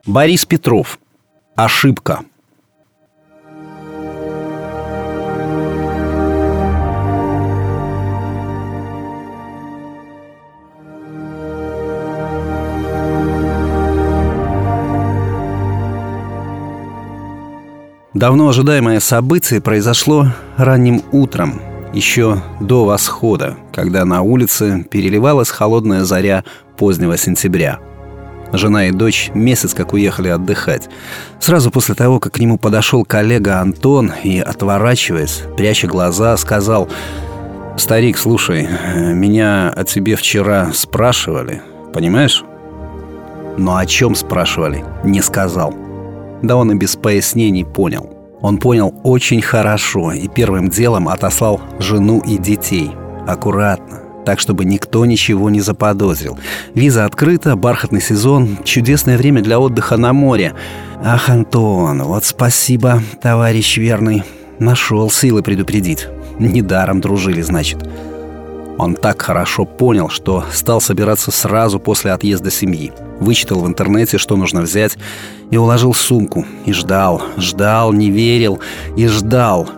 Борис Петров. Ошибка. Давно ожидаемое событие произошло ранним утром, еще до восхода, когда на улице переливалась холодная заря позднего сентября. Жена и дочь месяц как уехали отдыхать. Сразу после того, как к нему подошел коллега Антон и, отворачиваясь, пряча глаза, сказал: «Старик, слушай, меня о тебе вчера спрашивали, понимаешь?» Но о чем спрашивали, не сказал. Да он и без пояснений понял. Он понял очень хорошо и первым делом отослал жену и детей. Аккуратно, так, чтобы никто ничего не заподозрил. Виза открыта, бархатный сезон, чудесное время для отдыха на море. Ах, Антон, вот спасибо, товарищ верный. Нашел силы предупредить. Недаром дружили, значит. Он так хорошо понял, что стал собираться сразу после отъезда семьи. Вычитал в интернете, что нужно взять, и уложил сумку. И ждал, не верил, и ждал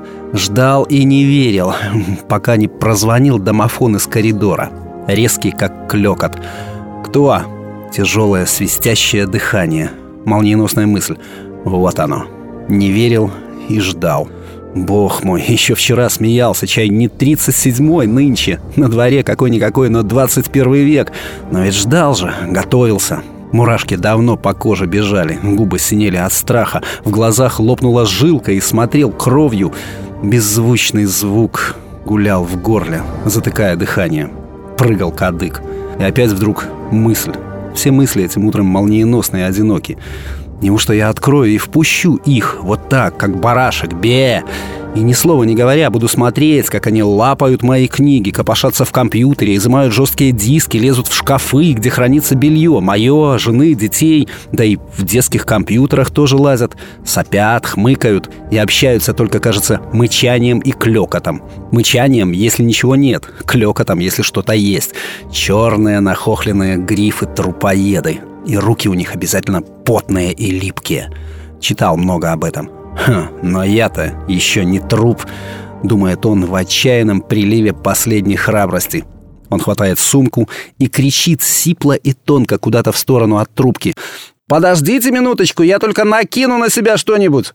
и не верил, пока не прозвонил домофон из коридора. Резкий, как клёкот. «Кто?» Тяжелое свистящее дыхание. Молниеносная мысль. Вот оно. Не верил и ждал. Бог мой, еще вчера смеялся, чай не 37-й нынче. На дворе какой-никакой, но 21 век. Но ведь ждал же, готовился. Мурашки давно по коже бежали, губы синели от страха, в глазах лопнула жилка и смотрел кровью. Беззвучный звук гулял в горле, затыкая дыхание. Прыгал кадык. И опять вдруг мысль. Все мысли этим утром молниеносные и одиноки. Неужто я открою и впущу их вот так, как барашек, бе? И ни слова не говоря буду смотреть, как они лапают мои книги, копошатся в компьютере, изымают жесткие диски, лезут в шкафы, где хранится белье, мое, жены, детей, да и в детских компьютерах тоже лазят, сопят, хмыкают и общаются только, кажется, мычанием и клёкотом. Мычанием, если ничего нет, клёкотом, если что-то есть. Черные нахохленные грифы-трупоеды. И руки у них обязательно потные и липкие. Читал много об этом. Но я-то еще не труп, думает он в отчаянном приливе последней храбрости. Он хватает сумку и кричит сипло и тонко куда-то в сторону от трубки: «Подождите минуточку, я только накину на себя что-нибудь!»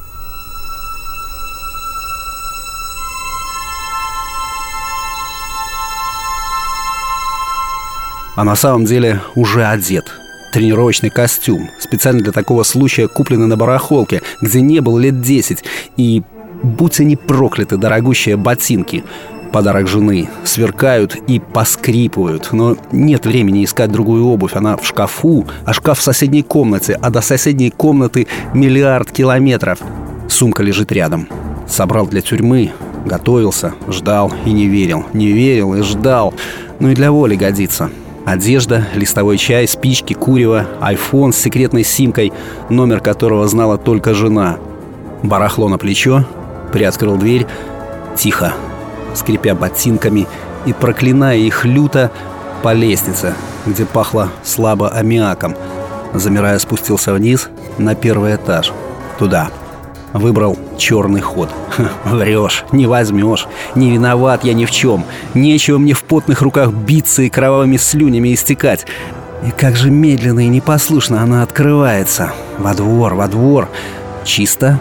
А на самом деле уже одет. Тренировочный костюм, специально для такого случая купленный на барахолке, где не был лет 10. И, будь они прокляты, дорогущие ботинки. Подарок жены. Сверкают и поскрипывают. Но нет времени искать другую обувь. Она в шкафу, а шкаф в соседней комнате. А до соседней комнаты 1 миллиард километров. Сумка лежит рядом. Собрал для тюрьмы, готовился, ждал и не верил. Не верил и ждал. Ну и для воли годится. Одежда, листовой чай, спички, курево, айфон с секретной симкой, номер которого знала только жена. Барахло на плечо, приоткрыл дверь. Тихо, скрипя ботинками и проклиная их люто, по лестнице, где пахло слабо аммиаком. Замирая, спустился вниз на 1-й этаж. Туда. Выбрал черный ход. Врешь, не возьмешь. Не виноват я ни в чем. Нечего мне в потных руках биться и кровавыми слюнями истекать. И как же медленно и непослушно она открывается. Во двор. Чисто.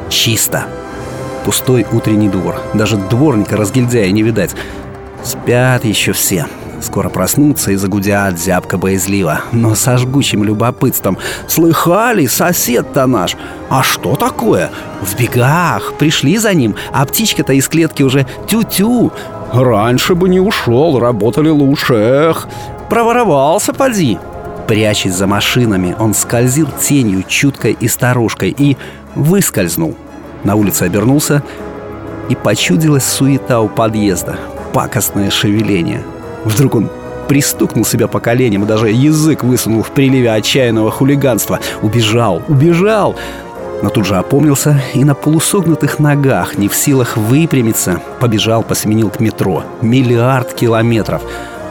Пустой утренний двор. Даже дворника-разгильдяя не видать. Спят еще все. Скоро проснутся и загудят зябко-боязливо, но со жгучим любопытством. «Слыхали, сосед-то наш? А что такое? В бегах, пришли за ним, а птичка-то из клетки уже тю-тю. Раньше бы не ушел, работали лучше, эх. Проворовался, поди». Прячась за машинами, он скользил тенью чуткой и старушкой и выскользнул. На улице обернулся, и почудилась суета у подъезда, пакостное шевеление. Вдруг он пристукнул себя по коленям и даже язык высунул в приливе отчаянного хулиганства. Убежал! Но тут же опомнился и на полусогнутых ногах, не в силах выпрямиться, побежал, посеменил к метро. 1 миллиард километров.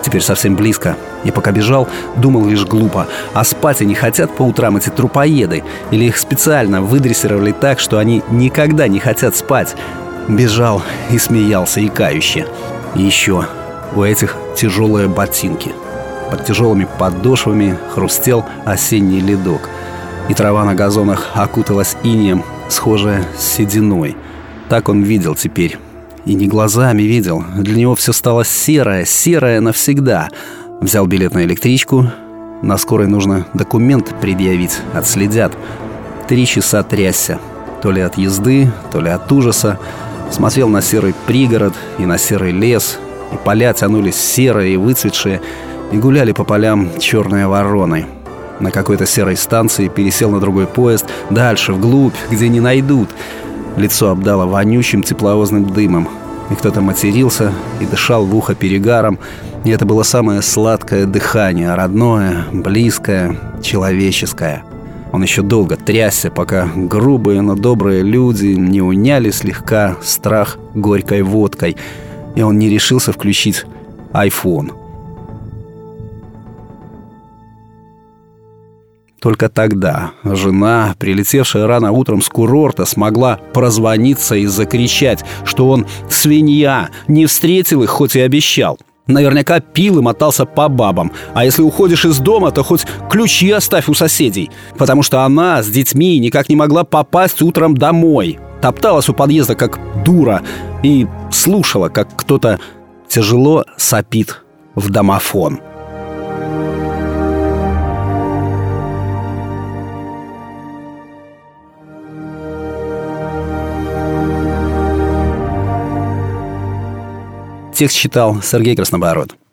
теперь совсем близко. И пока бежал, думал лишь глупо. А спать они хотят по утрам, эти трупоеды? Или их специально выдрессировали так, что они никогда не хотят спать? Бежал и смеялся, икающе. И еще у этих тяжелые ботинки. Под тяжелыми подошвами хрустел осенний ледок. И трава на газонах окуталась инеем, схожая с сединой. Так он видел теперь. И не глазами видел. Для него все стало серое, серое навсегда. Взял билет на электричку. На скорой нужно документ предъявить. Отследят. 3 часа трясся. То ли от езды, то ли от ужаса. Смотрел на серый пригород и на серый лес. И поля тянулись серые и выцветшие. И гуляли по полям черные вороны. На какой-то серой станции пересел на другой поезд. Дальше, вглубь, где не найдут. Лицо обдало вонючим тепловозным дымом. И кто-то матерился и дышал в ухо перегаром. И это было самое сладкое дыхание, родное, близкое, человеческое. Он еще долго трясся, пока грубые, но добрые люди не уняли слегка страх горькой водкой. И он не решился включить iPhone. Только тогда жена, прилетевшая рано утром с курорта, смогла прозвониться и закричать, что он свинья, не встретил их, хоть и обещал. Наверняка пил и мотался по бабам. А если уходишь из дома, то хоть ключи оставь у соседей. Потому что она с детьми никак не могла попасть утром домой. Топталась у подъезда как дура и слушала, как кто-то тяжело сопит в домофон. Текст читал Сергей Краснобород.